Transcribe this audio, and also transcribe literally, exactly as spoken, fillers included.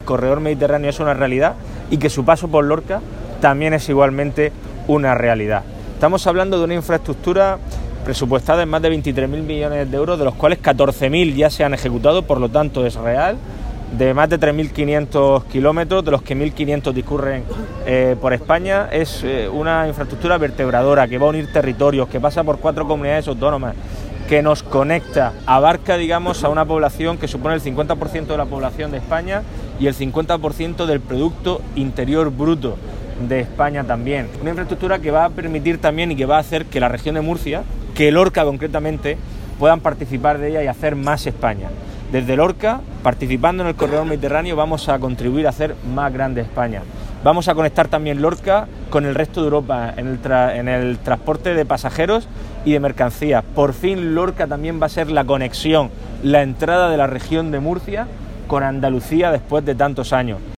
corredor mediterráneo es una realidad y que su paso por Lorca también es igualmente una realidad. Estamos hablando de una infraestructura presupuestada en más de veintitrés mil millones de euros, de los cuales catorce mil ya se han ejecutado, por lo tanto es real, de más de tres mil quinientos kilómetros, de los que mil quinientos discurren eh, por España. Es eh, una infraestructura vertebradora que va a unir territorios, que pasa por cuatro comunidades autónomas, que nos conecta, abarca, digamos, a una población que supone el cincuenta por ciento de la población de España y el cincuenta por ciento del Producto Interior Bruto de España también. Una infraestructura que va a permitir también y que va a hacer que la región de Murcia, que Lorca concretamente, puedan participar de ella y hacer más España. Desde Lorca, participando en el corredor mediterráneo, vamos a contribuir a hacer más grande España. Vamos a conectar también Lorca con el resto de Europa en el, tra- en el transporte de pasajeros y de mercancías. Por fin Lorca también va a ser la conexión, la entrada de la región de Murcia con Andalucía después de tantos años.